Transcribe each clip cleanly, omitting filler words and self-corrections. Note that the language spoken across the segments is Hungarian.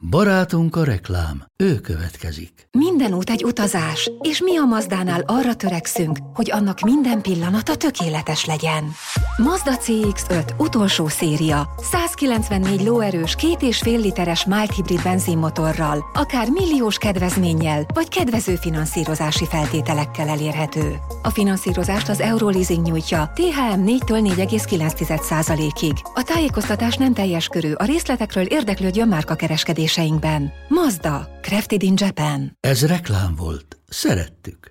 Barátunk a reklám, ő következik. Minden út egy utazás, és mi a Mazdánál arra törekszünk, hogy annak minden pillanata tökéletes legyen. Mazda CX-5 utolsó széria, 194 lóerős 2,5 literes mild hibrid benzinmotorral, akár milliós kedvezménnyel, vagy kedvező finanszírozási feltételekkel elérhető. A finanszírozást az Euroleasing nyújtja, THM 4-től 4,9%-ig. A tájékoztatás nem teljes körű, a részletekről érdeklődjön márkakereskedéseinkben. Mazda, crafted in Japan. Ez reklám volt. Szerettük.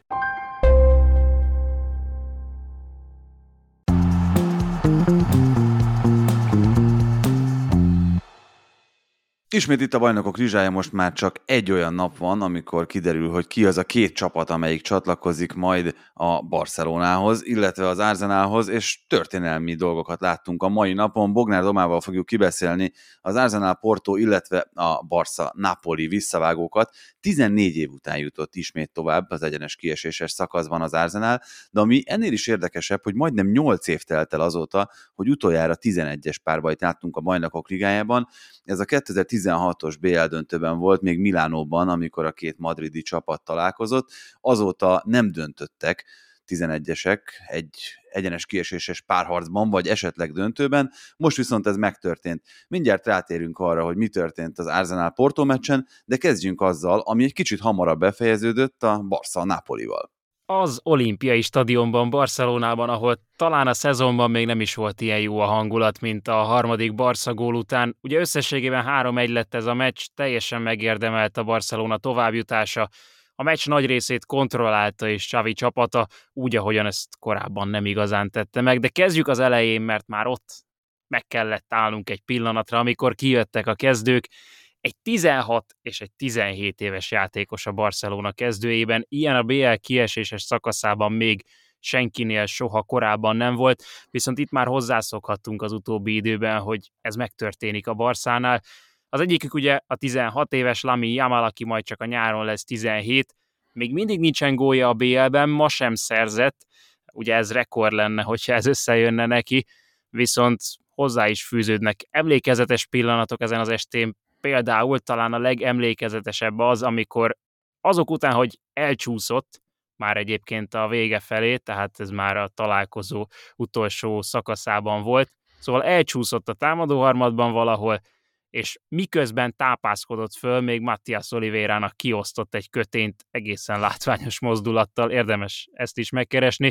Ismét itt a Bajnokok Rizsája, most már csak egy olyan nap van, amikor kiderül, hogy ki az a két csapat, amelyik csatlakozik majd a Barcelonához, illetve az Arsenalhoz, és történelmi dolgokat láttunk a mai napon. Bognár Domával fogjuk kibeszélni az Arsenal Porto, illetve a Barca Napoli visszavágókat. 14 év után jutott ismét tovább az egyenes kieséses szakaszban az Arsenal, de ami ennél is érdekesebb, hogy majdnem 8 év telt el azóta, hogy utoljára 11-es párbajt láttunk a Bajnokok Ligájában. Ez a 2016-os BL döntőben volt, még Milánóban, amikor a két madridi csapat találkozott. Azóta nem döntöttek 11-esek egy egyenes kieséses párharcban, vagy esetleg döntőben. Most viszont ez megtörtént. Mindjárt rátérünk arra, hogy mi történt az Arsenal-Porto meccsen, de kezdjünk azzal, ami egy kicsit hamarabb befejeződött, a Barca-Napolival. Az olimpiai stadionban, Barcelonában, ahol talán a szezonban még nem is volt ilyen jó a hangulat, mint a harmadik Barca gól után. Ugye összességében 3-1 lett ez a meccs, teljesen megérdemelt a Barcelona továbbjutása. A meccs nagy részét kontrollálta és Xavi csapata, úgy, ahogyan ezt korábban nem igazán tette meg. De kezdjük az elején, mert már ott meg kellett állnunk egy pillanatra, amikor kijöttek a kezdők. Egy 16 és egy 17 éves játékos a Barcelona kezdőjében, ilyen a BL kieséses szakaszában még senkinél soha korábban nem volt, viszont itt már hozzászokhattunk az utóbbi időben, hogy ez megtörténik a Barszánál. Az egyikük ugye a 16 éves Lamine Yamal, aki majd csak a nyáron lesz 17, még mindig nincsen gólja a BL-ben, ma sem szerzett, ugye ez rekord lenne, hogyha ez összejönne neki, viszont hozzá is fűződnek emlékezetes pillanatok ezen az estén. Például talán a legemlékezetesebb az, amikor azok után, hogy elcsúszott, már egyébként a vége felé, tehát ez már a találkozó utolsó szakaszában volt, szóval elcsúszott a támadóharmadban valahol, és miközben tápászkodott föl, még Matías Oliveira-nak kiosztott egy kötényt egészen látványos mozdulattal, érdemes ezt is megkeresni.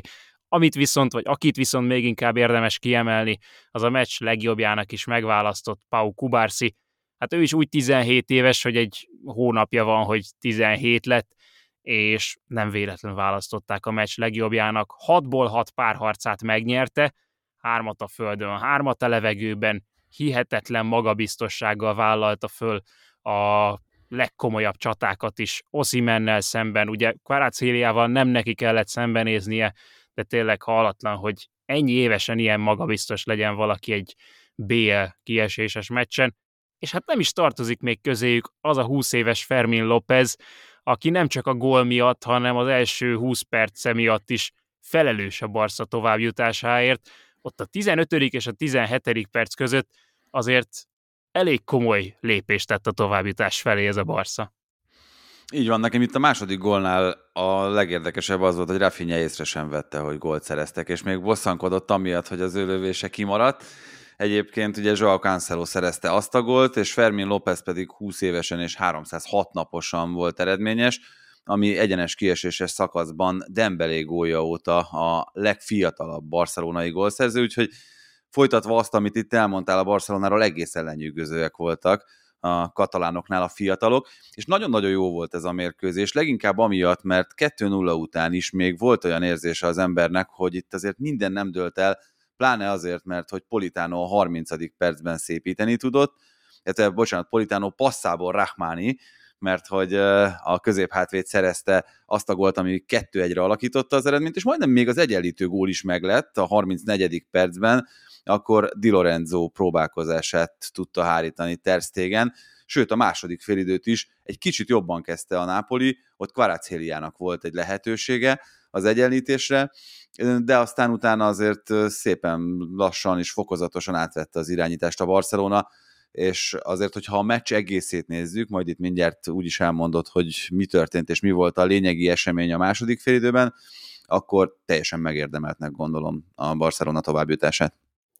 Akit viszont még inkább érdemes kiemelni, az a meccs legjobbjának is megválasztott Pau Cubarsí. Hát ő is úgy 17 éves, hogy egy hónapja van, hogy 17 lett, és nem véletlen választották a meccs legjobbjának. 6-ból 6 párharcát megnyerte, 3 a földön, 3 a levegőben, hihetetlen magabiztossággal vállalta föl a legkomolyabb csatákat is Osimhennel szemben. Ugye Kvaratskheliával nem neki kellett szembenéznie, de tényleg hallatlan, hogy ennyi évesen ilyen magabiztos legyen valaki egy BL kieséses meccsen. És hát nem is tartozik még közéjük az a 20 éves Fermín López, aki nem csak a gól miatt, hanem az első 20 perce miatt is felelős a Barca továbbjutásáért. Ott a 15. és a 17. perc között azért elég komoly lépést tett a továbbjutás felé ez a Barca. Így van, nekem itt a második gólnál a legérdekesebb az volt, hogy Rafinha észre sem vette, hogy gólt szereztek, és még bosszankodott amiatt, hogy az ő lövése kimaradt. Egyébként ugye Joao Cancelo szerezte azt a gólt, és Fermín López pedig 20 évesen és 306 naposan volt eredményes, ami egyenes kieséses szakaszban Dembélé gólja óta a legfiatalabb barcelonai gólszerző, úgyhogy folytatva azt, amit itt elmondtál, a Barcelonáról egészen lenyűgözőek voltak a katalánoknál a fiatalok, és nagyon-nagyon jó volt ez a mérkőzés, leginkább amiatt, mert 2-0 után is még volt olyan érzése az embernek, hogy itt azért minden nem dőlt el, pláne azért, mert hogy Politano a 30. percben szépíteni tudott, Politano passzából Rahmani, mert hogy a középhátvéd szerezte azt a gólt, ami 2-1-re alakította az eredményt, és majdnem még az egyenlítő gól is meglett a 34. percben, akkor Di Lorenzo próbálkozását tudta hárítani Ter Stegen, sőt a második félidőt is egy kicsit jobban kezdte a Napoli, ott Kvaratskhelia-nak volt egy lehetősége az egyenlítésre, de aztán utána azért szépen lassan és fokozatosan átvette az irányítást a Barcelona, és azért, hogyha a meccs egészét nézzük, majd itt mindjárt úgy is elmondod, hogy mi történt, és mi volt a lényegi esemény a második félidőben, akkor teljesen megérdemeltnek gondolom a Barcelona továbbjutását.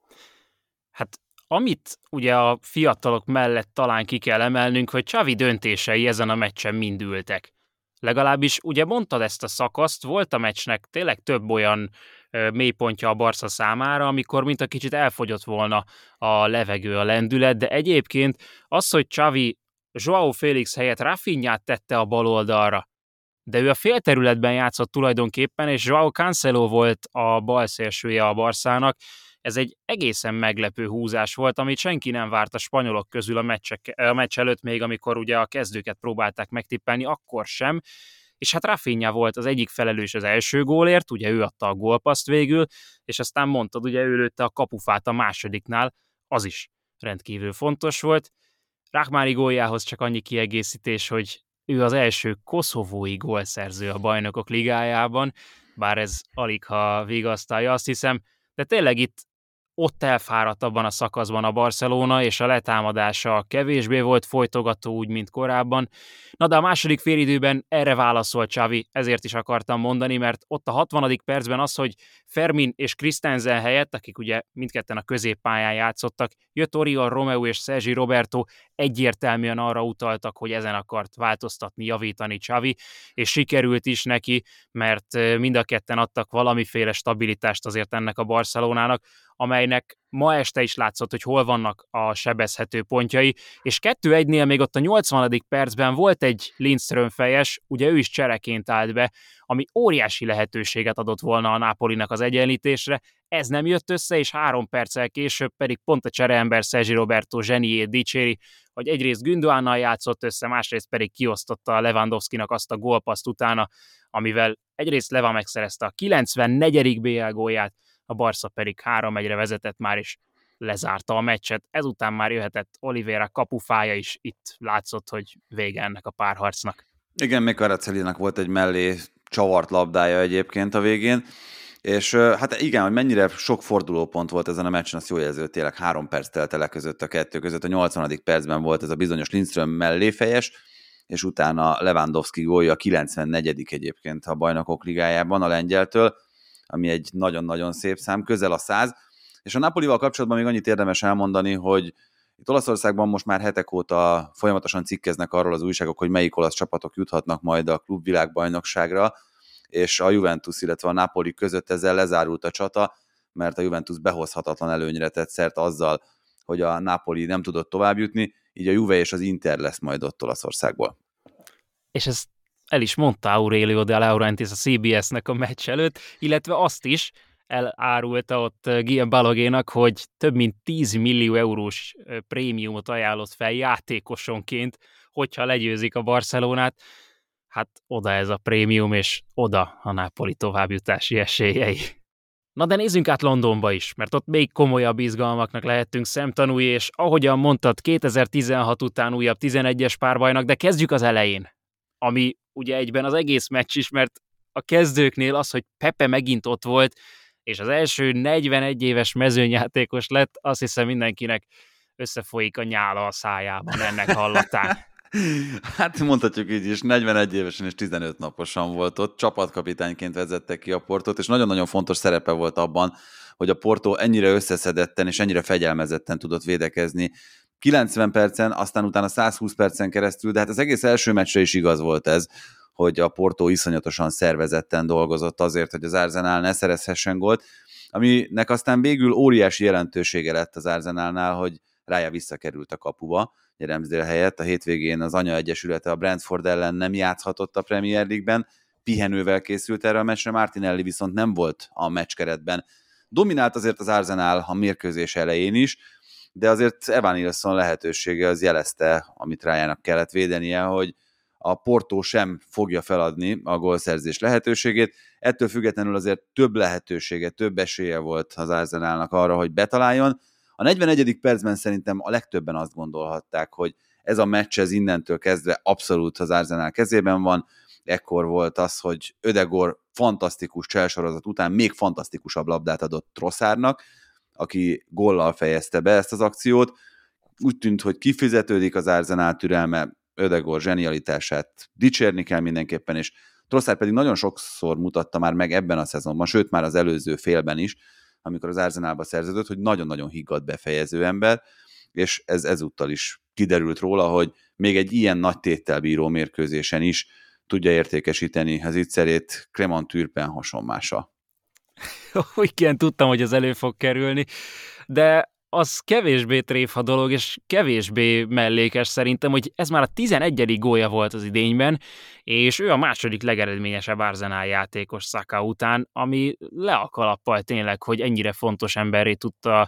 Hát amit ugye a fiatalok mellett talán ki kell emelnünk, hogy Xavi döntései ezen a meccsen mind ültek. Legalábbis ugye mondtad ezt a szakaszt, volt a meccsnek tényleg több olyan mélypontja a Barca számára, amikor mint a kicsit elfogyott volna a levegő, a lendület, de egyébként az, hogy Xavi Joao Félix helyett Rafinhát tette a bal oldalra, de ő a félterületben játszott tulajdonképpen, és Joao Cancelo volt a balszélsője a Barszának. Ez egy egészen meglepő húzás volt, amit senki nem várt a spanyolok közül a meccs előtt, még amikor ugye a kezdőket próbálták megtippelni, akkor sem. És hát Rafinha volt az egyik felelős az első gólért, ugye ő adta a gólpaszt végül, és aztán mondtad, ugye ő lőtte a kapufát a másodiknál, az is rendkívül fontos volt. Rahmani góljához csak annyi kiegészítés, hogy ő az első koszovói gólszerző a Bajnokok Ligájában, bár ez alig ha vigasztalja, azt hiszem, de tényleg itt ott elfáradt abban a szakaszban a Barcelona, és a letámadása kevésbé volt folytogató úgy, mint korábban. Na de a második félidőben erre válaszolt Xavi, ezért is akartam mondani, mert ott a 60. percben az, hogy Fermin és Christensen helyett, akik ugye mindketten a középpályán játszottak, jött Oriol Romeu és Sergi Roberto, egyértelműen arra utaltak, hogy ezen akart változtatni, javítani Xavi, és sikerült is neki, mert mind a ketten adtak valamiféle stabilitást azért ennek a Barcelonának, amelynek ma este is látszott, hogy hol vannak a sebezhető pontjai, és 2-1-nél még ott a 80. percben volt egy Lindström fejes, ugye ő is csereként állt be, ami óriási lehetőséget adott volna a Napolinak az egyenlítésre, ez nem jött össze, és 3 perccel később pedig pont a csereember Sergi Roberto zseniét dicséri, hogy egyrészt Gündoánnal játszott össze, másrészt pedig kiosztotta a Lewandowskinak azt a gólpaszt utána, amivel egyrészt Leva megszerezte a 94. BL gólját, a Barca pedig 3-1-re vezetett már, és lezárta a meccset. Ezután már jöhetett Oliveira kapufája is, itt látszott, hogy vége ennek a párharcnak. Igen, még Kvaratskhelia-nak volt egy mellé csavart labdája egyébként a végén, és hát igen, hogy mennyire sok fordulópont volt ezen a meccsen, azt jól jelző, tényleg 3 perc telt el között a kettő között, a 80. percben volt ez a bizonyos Lindström melléfejes, és utána Lewandowski gólja a 94. egyébként a Bajnokok Ligájában a lengyeltől, ami egy nagyon-nagyon szép szám, közel a 100, és a Napolival kapcsolatban még annyit érdemes elmondani, hogy itt Olaszországban most már hetek óta folyamatosan cikkeznek arról az újságok, hogy melyik olasz csapatok juthatnak majd a klubvilágbajnokságra, és a Juventus, illetve a Napoli között ezzel lezárult a csata, mert a Juventus behozhatatlan előnyre tett szert azzal, hogy a Napoli nem tudott továbbjutni, így a Juve és az Inter lesz majd ott Olaszországból. És ez el is mondta Aurelio de Laurentiis a CBS-nek a meccs előtt, illetve azt is elárulta ott Guillaume Balogénak, hogy több mint 10 millió eurós prémiumot ajánlott fel játékosonként, hogyha legyőzik a Barcelonát. Hát oda ez a prémium, és oda a Napoli továbbjutási esélyei. Na de nézzünk át Londonba is, mert ott még komolyabb izgalmaknak lehettünk szemtanúi, és ahogyan mondtad, 2016 után újabb 11-es párbajnak, de kezdjük az elején, ami ugye egyben az egész meccs is, mert a kezdőknél az, hogy Pepe megint ott volt, és az első 41 éves mezőnyjátékos lett, azt hiszem mindenkinek összefolyik a nyála a szájában ennek hallatán. Hát mondhatjuk így is, 41 évesen és 15 naposan volt ott, csapatkapitányként vezette ki a Portót, és nagyon-nagyon fontos szerepe volt abban, hogy a Porto ennyire összeszedetten és ennyire fegyelmezetten tudott védekezni. 90 percen, aztán utána 120 percen keresztül, de hát az egész első meccsre is igaz volt ez, hogy a Porto iszonyatosan szervezetten dolgozott azért, hogy az Arsenal ne szerezhessen gólt, aminek aztán végül óriási jelentősége lett az Arsenalnál, hogy Raya visszakerült a kapuba, Ramsdale helyett. A hétvégén az Anya Egyesülete a Brentford ellen nem játszhatott a Premier League-ben, pihenővel készült erre a meccsre, Martinelli viszont nem volt a meccskeretben. Dominált azért az Arsenal a mérkőzés elején is, de azért Evan Nilsson lehetősége az jelezte, amit Rayának kellett védenie, hogy a Porto sem fogja feladni a gólszerzés lehetőségét. Ettől függetlenül azért több lehetősége, több esélye volt az Arsenalnak arra, hogy betaláljon. A 41. percben szerintem a legtöbben azt gondolhatták, hogy ez a meccs ez innentől kezdve abszolút az Arsenal kezében van. Ekkor volt az, hogy Ödegor fantasztikus cselsorozat után még fantasztikusabb labdát adott Trossardnak, aki góllal fejezte be ezt az akciót. úgy tűnt, hogy kifizetődik az Arsenal türelme, Ödegaard zsenialitását dicsérni kell mindenképpen, és Trossard pedig nagyon sokszor mutatta már meg ebben a szezonban, sőt már az előző félben is, amikor az Arsenalba szerződött, hogy nagyon-nagyon higgadt befejező ember, és ez ezúttal is kiderült róla, hogy még egy ilyen nagy téttel bíró mérkőzésen is tudja értékesíteni az ígyszerét Clement Turpin hasonmása. Igen, tudtam, hogy az elő fog kerülni, de az kevésbé tréfa dolog, és kevésbé mellékes szerintem, hogy ez már a 11. gólja volt az idényben, és ő a második legeredményesebb Arsenal játékos Saka után, ami le a kalappal tényleg, hogy ennyire fontos emberré tudta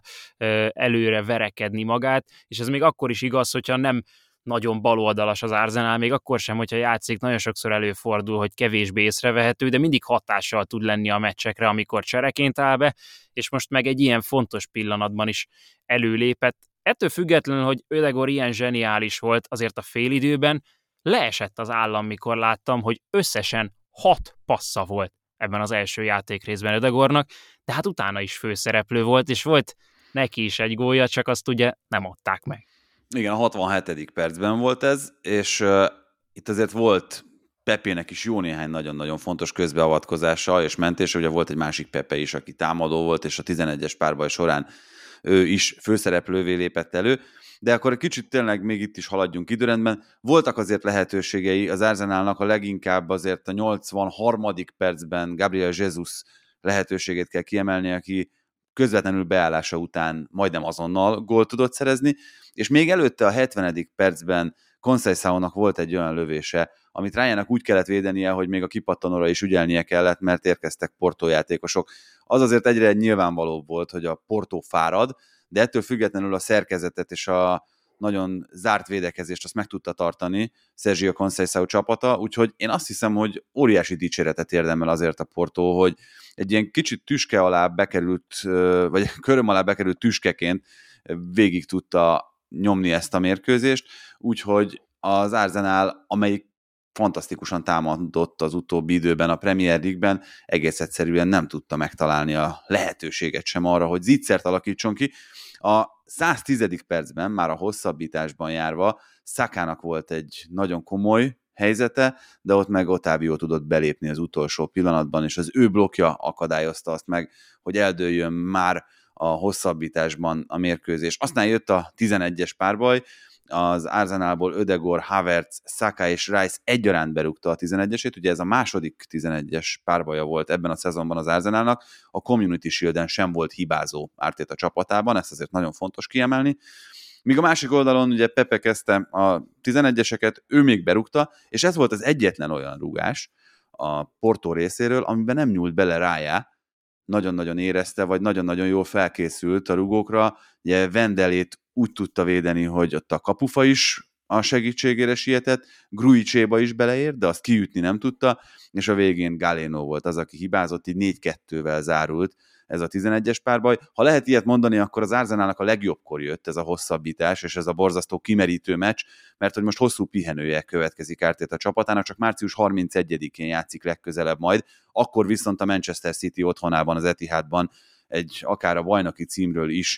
előre verekedni magát, és ez még akkor is igaz, hogyha nem nagyon baloldalas az Arsenal, még akkor sem, hogyha játszik, nagyon sokszor előfordul, hogy kevésbé észrevehető, de mindig hatással tud lenni a meccsekre, amikor csereként áll be, és most meg egy ilyen fontos pillanatban is előlépett. Ettől függetlenül, hogy Ödegaard ilyen zseniális volt, azért a félidőben leesett az állam, mikor láttam, hogy összesen 6 passza volt ebben az első játékrészben Ödegaardnak, de hát utána is főszereplő volt, és volt neki is egy gólja, csak azt ugye nem adták meg. Igen, a 67. percben volt ez, és itt azért volt Pepének is jó néhány nagyon-nagyon fontos közbeavatkozása és mentése, ugye volt egy másik Pepe is, aki támadó volt, és a 11-es párbaj során ő is főszereplővé lépett elő, de akkor egy kicsit tényleg még itt is haladjunk időrendben. Voltak azért lehetőségei az Arsenalnak, a leginkább azért a 83. percben Gabriel Jesus lehetőségét kell kiemelni, aki közvetlenül beállása után majdnem azonnal gólt tudott szerezni, és még előtte a 70. percben Conceição-nak volt egy olyan lövése, amit Ryannak úgy kellett védenie, hogy még a kipattanóra is ügyelnie kellett, mert érkeztek Porto játékosok. Az azért egyre nyilvánvalóbb volt, hogy a Porto fárad, de ettől függetlenül a szerkezetet és a nagyon zárt védekezést azt meg tudta tartani Sergio Conceição csapata, úgyhogy én azt hiszem, hogy óriási dicséretet érdemel azért a Porto, hogy egy ilyen kicsit tüske alá bekerült, vagy köröm alá bekerült tüskeként végig tudta nyomni ezt a mérkőzést, úgyhogy az Arsenal, amelyik fantasztikusan támadott az utóbbi időben a Premier League-ben, egész egyszerűen nem tudta megtalálni a lehetőséget sem arra, hogy zicsert alakítson ki. A 110. percben, már a hosszabbításban járva, Sakának volt egy nagyon komoly helyzete, de ott meg Otávio tudott belépni az utolsó pillanatban, és az ő blokkja akadályozta azt meg, hogy eldőljön már a hosszabbításban a mérkőzés. Aztán jött a 11-es párbaj, az Arsenalból Ödegaard, Havertz, Saka és Rice egyaránt berúgta a 11-esét, ugye ez a második 11-es párbaja volt ebben a szezonban az Arsenalnak, a Community Shielden sem volt hibázó Arteta csapatában, ezt azért nagyon fontos kiemelni. Míg a másik oldalon ugye Pepe kezdte a 11-eseket, ő még berúgta, és ez volt az egyetlen olyan rúgás a Porto részéről, amiben nem nyúlt bele Raya, nagyon-nagyon érezte, vagy nagyon-nagyon jól felkészült a rugókra. Ugye Vendelét úgy tudta védeni, hogy ott a kapufa is a segítségére sietett, Gruicséba is beleért, de azt kiütni nem tudta, és a végén Galeno volt az, aki hibázott, így 4-2-vel zárult ez a 11-es párbaj. Ha lehet ilyet mondani, akkor az Arsenalnak a legjobbkor jött ez a hosszabbítás, és ez a borzasztó kimerítő meccs, mert hogy most hosszú pihenője következik Arteta csapatának, csak március 31-én játszik legközelebb majd, akkor viszont a Manchester City otthonában, az Etihadban egy akár a bajnoki címről is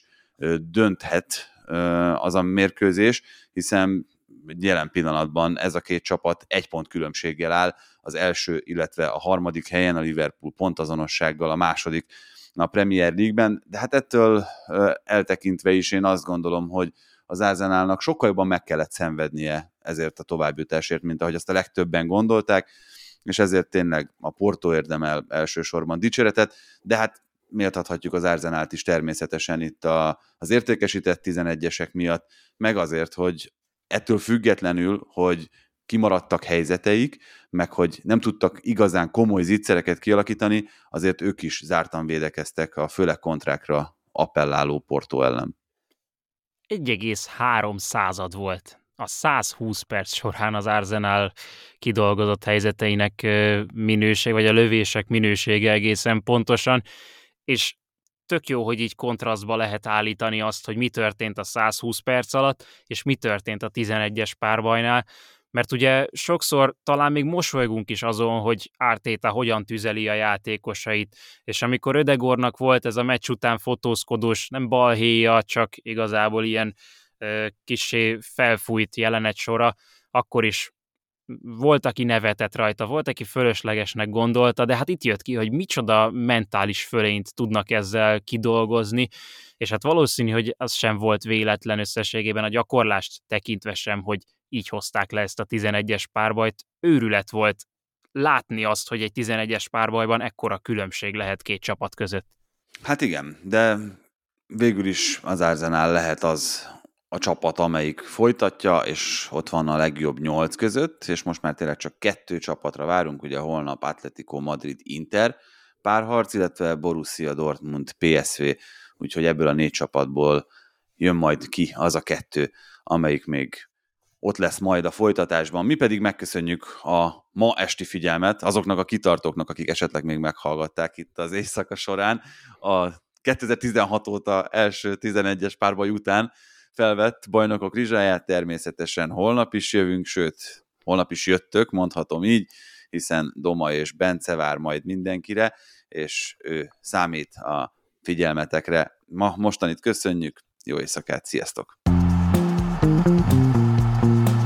dönthet az a mérkőzés, hiszen jelen pillanatban ez a két csapat 1 pont különbséggel áll, az első, illetve a harmadik helyen, a Liverpool pontazonossággal, a második a Premier League-ben, de hát ettől eltekintve is én azt gondolom, hogy az Arsenalnak sokkal jobban meg kellett szenvednie ezért a továbbjutásért, mint ahogy azt a legtöbben gondolták, és ezért tényleg a Porto érdemel elsősorban dicséretet, de hát méltathatjuk az Arsenalt is természetesen itt az értékesített 11-esek miatt, meg azért, hogy ettől függetlenül, hogy kimaradtak helyzeteik, meg hogy nem tudtak igazán komoly zicsereket kialakítani, azért ők is zártan védekeztek a főleg kontrákra appelláló Porto ellen. 1,3 volt a 120 perc során az Arsenal kidolgozott helyzeteinek minőség, vagy a lövések minősége egészen pontosan, és tök jó, hogy így kontrasztba lehet állítani azt, hogy mi történt a 120 perc alatt, és mi történt a 11-es párbajnál, mert ugye sokszor talán még mosolygunk is azon, hogy Arteta hogyan tüzeli a játékosait, és amikor Ödegaardnak volt ez a meccs után fotózkodós, nem balhéja, csak igazából ilyen kissé felfújt jelenet sora, akkor is volt, aki nevetett rajta, volt, aki fölöslegesnek gondolta, de hát itt jött ki, hogy micsoda mentális fölényt tudnak ezzel kidolgozni, és hát valószínű, hogy az sem volt véletlen összességében a gyakorlást tekintve sem, hogy így hozták le ezt a 11-es párbajt. Őrület volt látni azt, hogy egy 11-es párbajban ekkora különbség lehet két csapat között. Hát igen, de végül is az Arsenal lehet az a csapat, amelyik folytatja, és ott van a legjobb 8 között, és most már tényleg csak 2 csapatra várunk, ugye holnap Atletico Madrid-Inter párharc, illetve Borussia Dortmund PSV, úgyhogy ebből a 4 csapatból jön majd ki az a 2, amelyik még ott lesz majd a folytatásban. Mi pedig megköszönjük a ma esti figyelmet azoknak a kitartóknak, akik esetleg még meghallgatták itt az éjszaka során. A 2016 óta első 11-es párbaj után felvett Bajnokok Rizsáját, természetesen holnap is jövünk, sőt, holnap is jöttök, mondhatom így, hiszen Doma és Bence vár majd mindenkire, és ő számít a figyelmetekre. Mostanit köszönjük, jó éjszakát, sziasztok!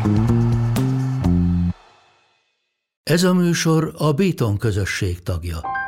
Ez a műsor a Béton közösség tagja.